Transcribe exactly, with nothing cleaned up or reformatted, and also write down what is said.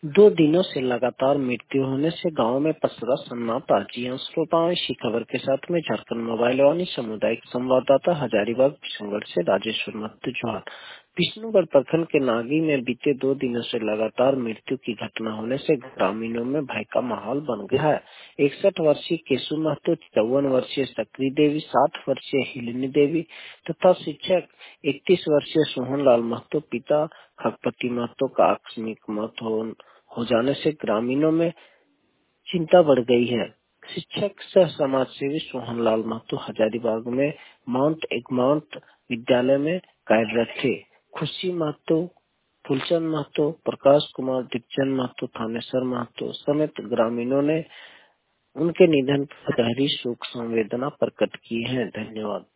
दो दिनों से लगातार मृत्यु होने से गांव में पसरा सन्नाटा। जी हाँ, श्रोताओं, इसी खबर के साथ में झारखंड मोबाइल वाणी सामुदायिक संवाददाता हजारीबाग किशनगढ़ से राजेश्वर महतो जोहार। विष्णुगढ़ प्रखंड के नागी में बीते दो दिनों से लगातार मृत्यु की घटना होने से ग्रामीणों में भय का माहौल बन गया है। इकसठ वर्षीय केशु महतो, चौवन वर्षीय सक्री देवी, साठ वर्षीय हिलिनी देवी तथा शिक्षक इकतीस वर्षीय सोहन लाल महतो पिता खगपति महतो का आकस्मिक मौत हो हो जाने से ग्रामीणों में चिंता बढ़ गई है। शिक्षक सह समाज सेवी सोहन लाल महतो हजारीबाग में माउंट एगमाउंट विद्यालय में कार्यरत थे। खुशी महतो, फुलचंद महतो, प्रकाश कुमार, दीपचंद महतो, थानेश्वर महतो समेत ग्रामीणों ने उनके निधन पर गहरी शोक संवेदना प्रकट की है। धन्यवाद।